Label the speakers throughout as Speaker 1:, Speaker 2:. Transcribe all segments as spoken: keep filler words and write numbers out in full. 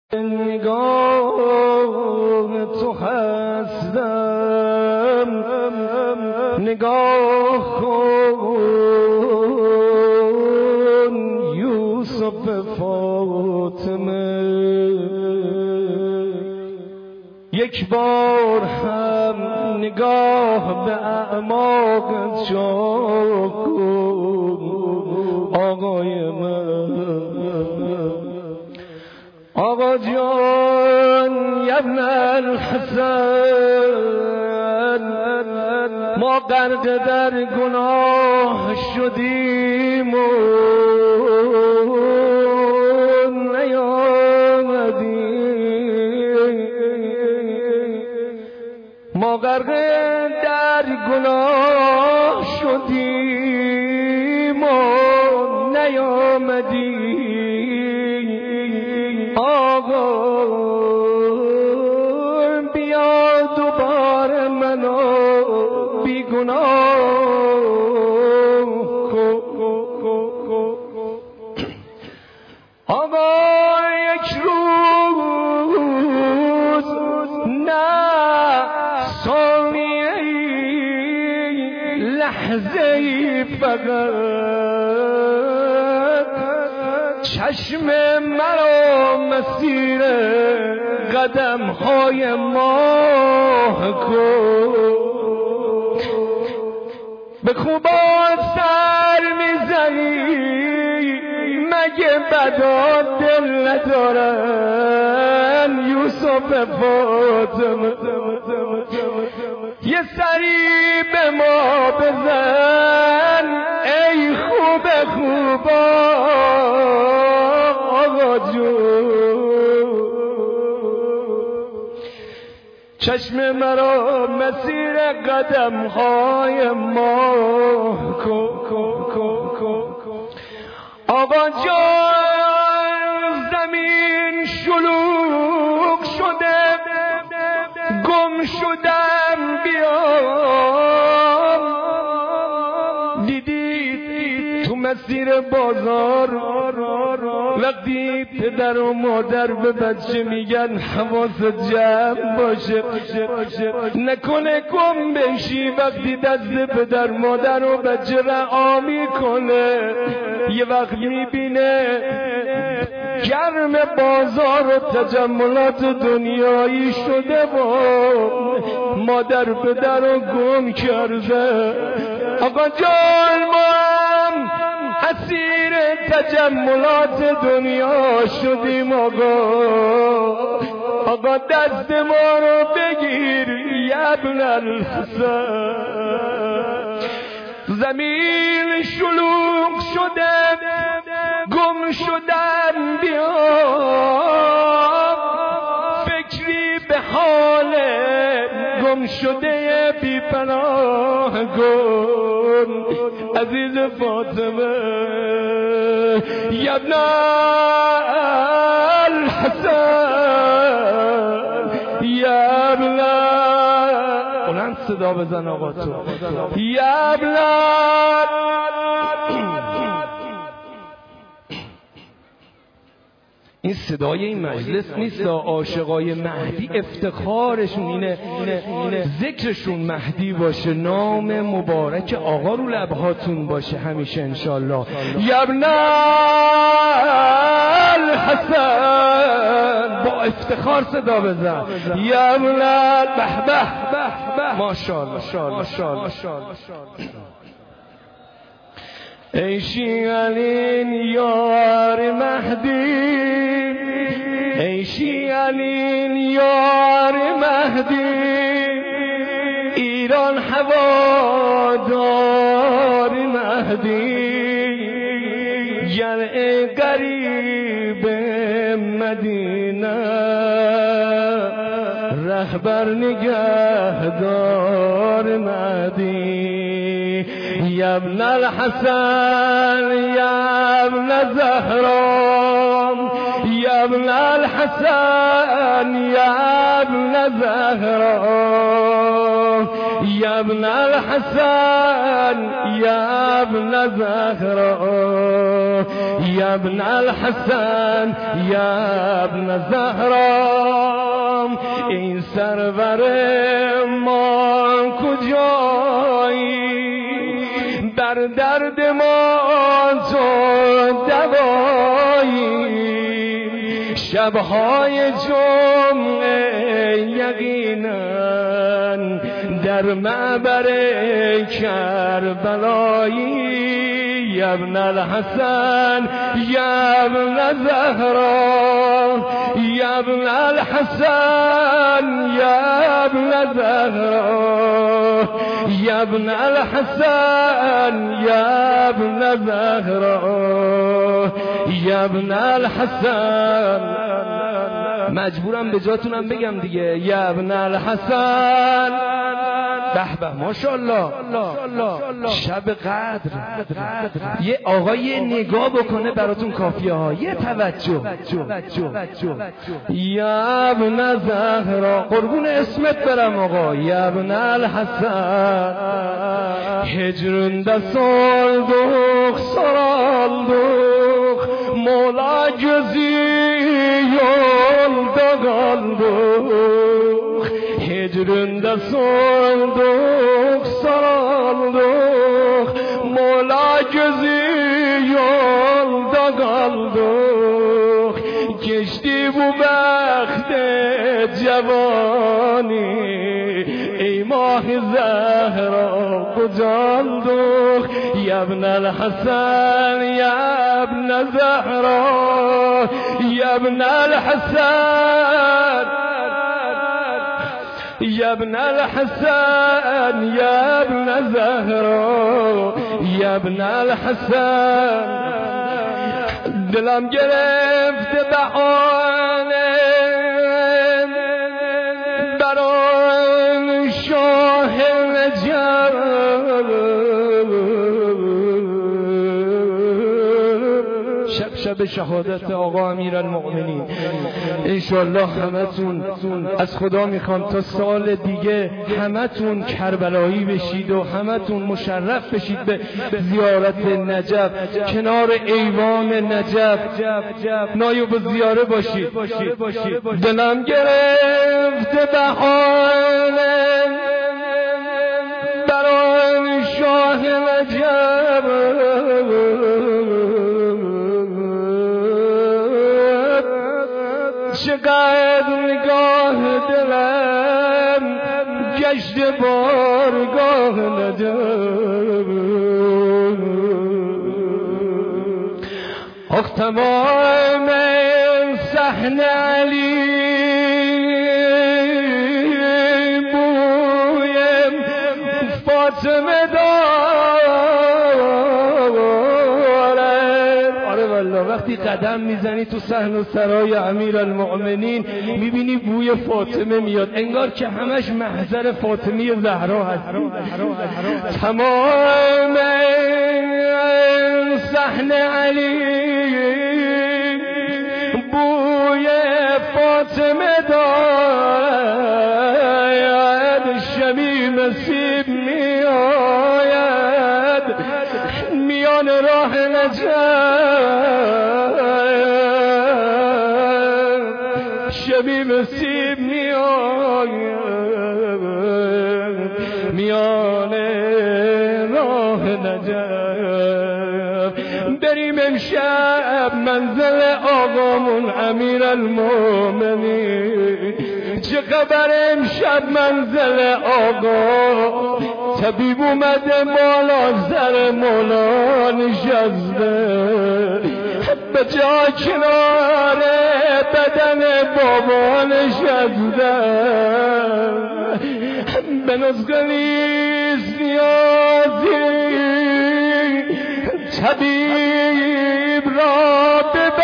Speaker 1: نگاه تو هستم، نگاه کن یوسف فاطمه، یک بار هم نگاه به اعماق جا کن آقای من. آقا جان ابن الحسن، ما غرق در گناه شدیم و نیامدیم، ما غرق در گناه شدیم و نیامدیم. آقا بیا دوباره منو بیگناه کن. آقا یک روز نه ثانیه‌ای، لحظه‌ای فقط چشم مرا مسیر قدم های ماه کن. به خوبان سر میزنی مگه بدا دل ندارن یوسف فاطمه؟ یه سری به ما بزن ای خوب خوبا آقا جون، چشم مرا مسیر قدم های ماه کن. آقا جان زمین شلوغ شده، گم شدم بیام، دیدی تو مسیر بازار وقتی پدر و مادر به بچه میگن حواست جمع باشه، نکنه گم بشی وقتی دست پدر مادر و بچه رها میکنه، یه وقت میبینه گرم بازار و تجملات دنیایی شده و مادر پدر رو گم کرده. آقا جان ما هم اسیر تجملات دنیا شدیم. آقا آقا دست ما رو بگیر یا ابن الحسن، زمین شلوغ شده گم شدن بیام، فکری به حال گم شده بی پناه کن عزیز فاطمه. یا ابن الحسن، یا ابن، بلند صدا بزن آقا تو، یا ابن این صدای این مجلس نیست، عاشقای مهدی افتخارشون اینه, اینه, اینه ذکرشون مهدی باشه، نام مبارک آقا رو لبهاتون باشه همیشه انشالله. یا ابن الحسن، با افتخار صدا بزن. یا ابن به به به ماشاءالله ماشاءالله. ای شیعلین یار مهدی، ای شیعلین یار مهدی، ایران هوادار مهدی، جرع قریب مدینه، رهبر نگهدار مهدی. یا ابن الحسن، یا ابن زهرا، یا یا ابن الحسن یا ابن زهرا یا ابن الحسن یا ابن زهرا یا ابن الحسن یا ابن زهرا این سرور ما کجایی در درد ما تو دوایی شبهای جمعه یقینا در معبر کربلایی یا ابن الحسن یا ابن زهرا یا ابن الحسن یا ابن زهرا یا ابن الحسن یا ابن زهرا یا ابن الحسن مجبورم به جاتونم بگم دیگه یا ابن الحسن به به ماشاءالله شب قدر یه آقای نگاه بکنه براتون کافیه ها یه توجه یا ابن زهرا قربون اسمت برم آقا یا ابن الحسن هجرون ده سالدوخ سرالدوخ مولا جزی یول دقالدوخ هجرون ده سالدوخ سرالدوخ مولا جزی یول دقالدوخ کشتی بو بخت جوانی ای ماه زهرا کجالدوخ یا ابن الحسن یا ابن زهرا یا ابن الحسن یا ابن الحسن یا ابن زهرا یا ابن الحسن دلم گرفت بهانه برای شاه نجف شب شب شهادت آقا امیرالمؤمنین انشالله همتون از خدا میخوام تا سال دیگه همتون کربلایی بشید و همتون مشرف بشید به زیارت نجف کنار ایوان نجف نایب زیاره باشید دلم گرفت بهانه برای شاه نجف چقدر نگاه دلم گشت بارگاه نجف آخ تمام صحن علی بویم فاطمه وقتی قدم میزنی تو صحن و سرای امیرالمؤمنین میبینی بوی فاطمه میاد انگار که همش محضر فاطمه زهرا هست تمام صحن علی بوی فاطمه دارد شبی نصیب میآید میان راه نجف شبی نصیب میآید میان راه نجف بریم امشب منزل آقامون امیرالمؤمنین چه خبر امشب منزل آقا طبیب اومده بالا سر مولا نشسته به جا کنار بدن بابا نشسته به نسخه نیست نیازی طبیب را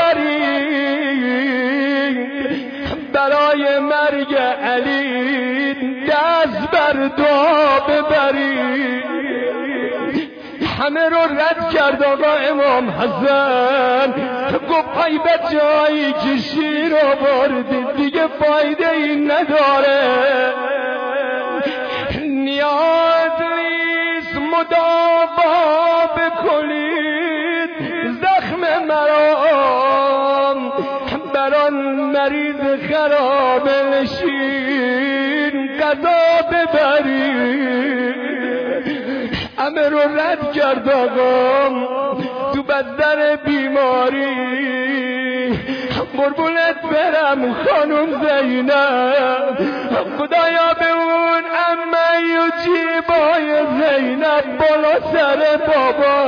Speaker 1: ببرید برای مرگ علی دست بر دعا ببرید همه رو رد کرد آقا امام حسن گفت پای به جایی که شیر آوردید دیگه فایده این نداره، نیاز نیست مداوا بکنید زخم مرام، بران مریض خراب نشین قضا ببرید. همه رو رد کرد آقام تو بدر بیماری، قربونت برم خانم زینب، خدایا به اون عمه و جیبای زینب بالا سر بابا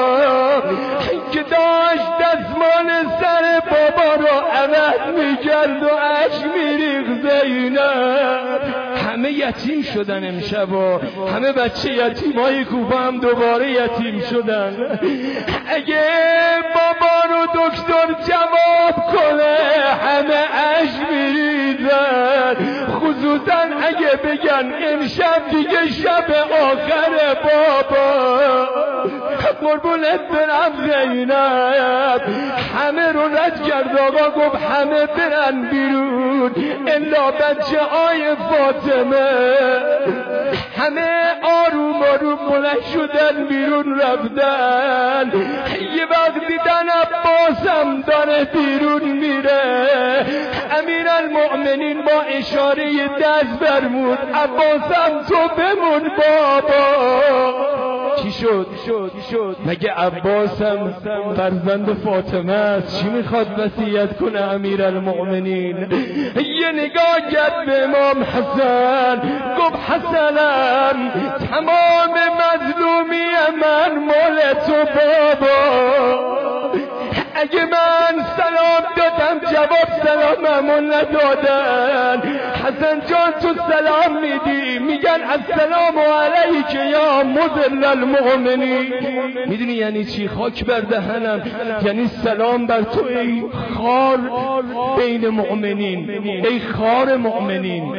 Speaker 1: که داشت دستمال سر بابا رو عوض میکرد و اش میریخ زینب. همه یتیم شدن امشب و همه بچه یتیمای کوفه هم دوباره یتیم شدن. اگه بابا رو دکتر جواب کنه همه اش میریزن، خصوصا اگه بگن امشب دیگه شب آخر بابا. قربونت برم زینب همه رو رد کرد آقا، گفت همه برن بیرون الا بچه آی فاطمه. همه آروم آروم بلند شدن بیرون رفتن. یه وقت دیدن عباسم داره بیرون میره، امیرالمؤمنین با اشاره دست فرمود عباسم تو بمون بابا. چی شد؟ شد شد مگه عباسم فرزند فاطمه است؟ چی میخواد وصیت کنه امیرالمؤمنین؟ یه نگاه کرد به امام حسن، گفت حسنم تمام مظلومی من مال تو بابا. اگه من سلام دادم جواب سلاممون ندادن. حسن جان تو سلام میدی میگن السلام علیک یا مذل المؤمنین. میدونی یعنی چی؟ خاک بر دهنم، یعنی سلام بر تو ای خار بین مؤمنین، ای خار مؤمنین،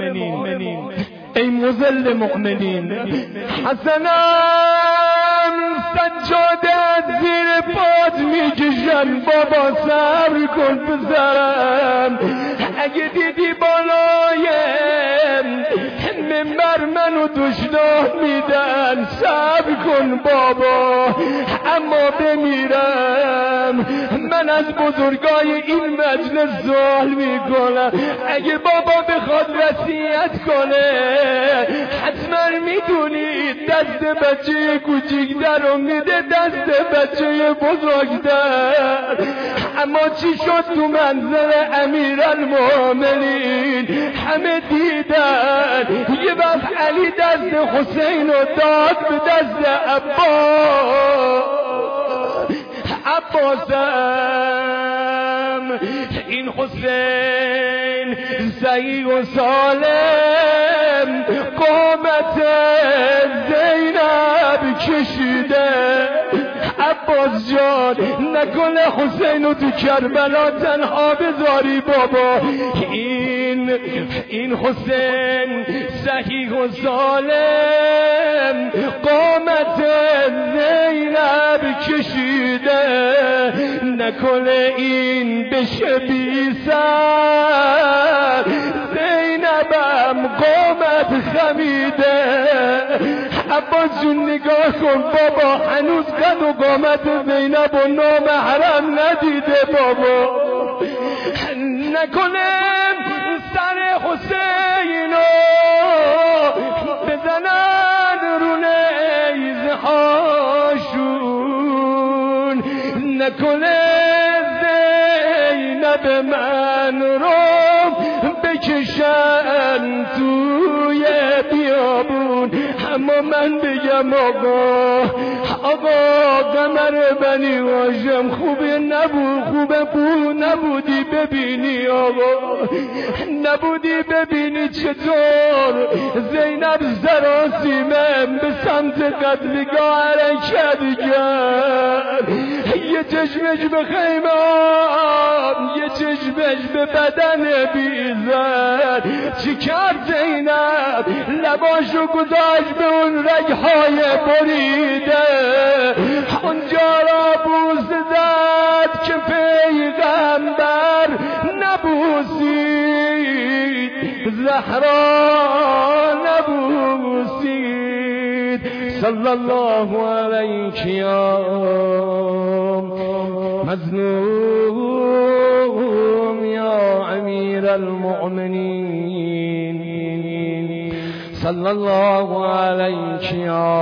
Speaker 1: ای مذل مؤمنین. حسنم سجاده از زیر پات میکشن بابا صبر کن پسرم. اگه دیدی بالای منبر منو دشنام میدن صبر کن بابا، اما بمیرم من از بزرگای این مجلس سوال میکنم. اگه بابا بخواد وصیت کنه حتما میدونید دست بچه کوچیک‌تر رو میده دست بچه بزرگتر. اما چی شد تو منظر امیرالمؤمنین؟ همه دیدن یه وقت علی دست حسین رو داد به دست عباس. عباسم این حسین صحیح و سالم قامت زینب کشیده. عباس جان نکنه حسین رو تو کربلا تنها بذاری بابا. این این حسین صحیح و سالم قامت زینب کشیده، نکنه این بشه بی سر زینبم قامت خمیده. عباس جون نگاه کن بابا، هنوز قد و قامت زینب و نامحرم ندیده بابا. نکنه سر حسینو بزنن رو نیزهاشون، نکنه زینب من رو بکشن توی بیابون. اما من بگم آقا آقا قمر بنی هاشم خوبه نبود، خوبه بود نبودی ببینی آقا، نبودی ببینی چطور زینب سراسیمه به سمت قتلگاه حرکت کرد. یه چشمش به خیمه، یه چشمش به بدن بیزن. چی کرد زینب؟ لباشو گذاشت به اون رگهای بریده، اونجا را بوس زد که پیغمبر نبوسید، زهرا نبوسید. صلی الله علیک یا مظلوم یا امیر المؤمنین. صلی الله علیک یا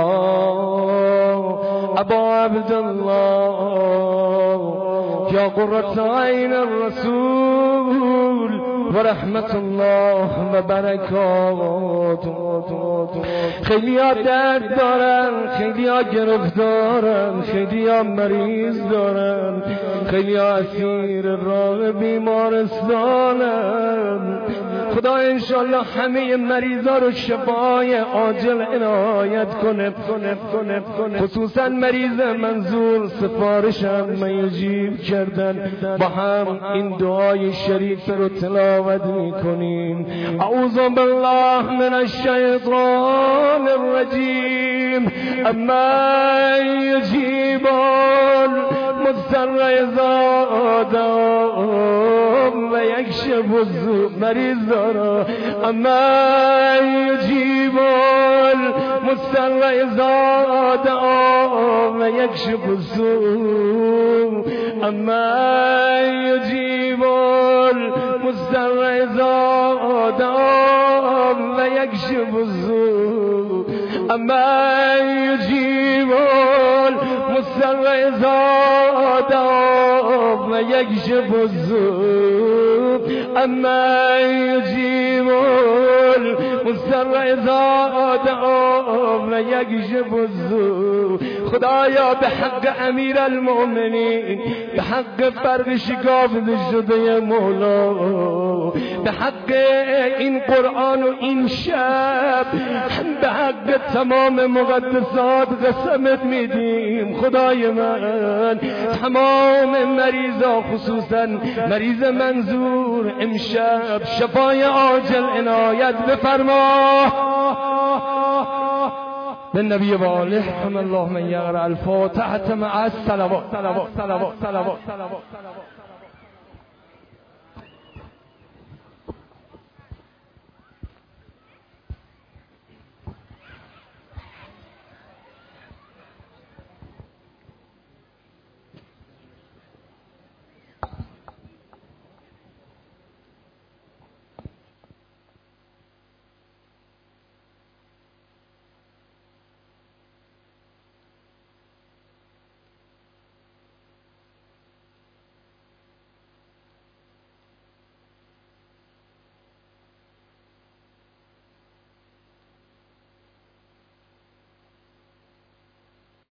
Speaker 1: ابا عبدالله یا قرة عین الرسول و رحمت الله و برکاته. خیلی ها درد دارن، خیلی ها گرفتارن، خیلی ها مریض دارن، خیلی ها اسیر راه بیمارستانن. خدا انشالله همه مریضا رو شفای عاجل عنایت کنه، خصوصا مریض منظور سفارشم میجیب کردن. با هم این دعای شریف رو تلاوت میکنیم. اعوذ بالله من الشیطان الرجیم. اما یجیب المضطر اذا دعا و یکشف السوء. مریض دارا. اما یجیب المضطر اذا دعا و یکشف السوء. اما یجیب المضطر اذا دعا و یکشف السوء. اما یجیب المضطر اذا دعا و یکشف السوء. اما یجیب المضطر اذا دعا و یکشف السوء. خدایا به حق امیر المؤمنین، به حق فرق شکافته شده مولا، به حق این قرآن و این شب، به حق تمام مقدسات قسمت میدیم. خدای من تمام مریضا، خصوصا مریض منظور، امشب شفای عاجل عنایت بفرما. بالنبي وآله حمد الله من يقرأ الفاتحة مع الصلوات.